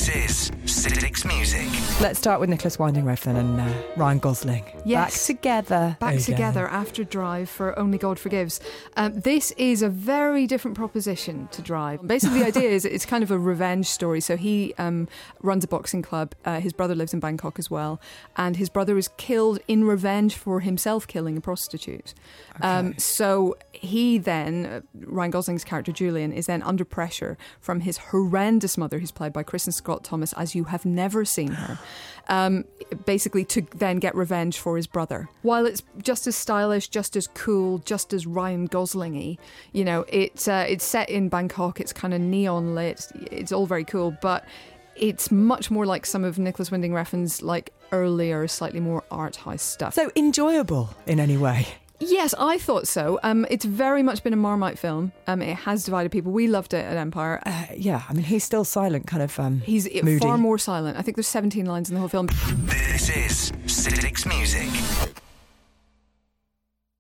This is Six Music. Let's start with Nicholas Winding Refn and Ryan Gosling. Yes. Back together. Back again. together after Drive for Only God Forgives. This is a very different proposition to Drive. Basically, the idea is it's kind of a revenge story. So he runs a boxing club. His brother lives in Bangkok as well. And his brother is killed in revenge for himself killing a prostitute. Okay. So he then, Ryan Gosling's character Julian, is then under pressure from his horrendous mother, who's played by Kristen Scott Thomas, as you have never seen her, basically to then get revenge for his brother. While it's just as stylish, just as cool, just as Ryan Gosling-y, you know, it's set in Bangkok, it's kind of neon lit, it's all very cool, but it's much more like some of Nicholas Winding Refn's like earlier, slightly more art house stuff. So enjoyable in any way. Yes, I thought so. It's very much been a Marmite film. It has divided people. We loved it at Empire. Yeah, I mean, he's still silent, kind of He's moody. far more silent. I think there's 17 lines in the whole film. This is Six Music.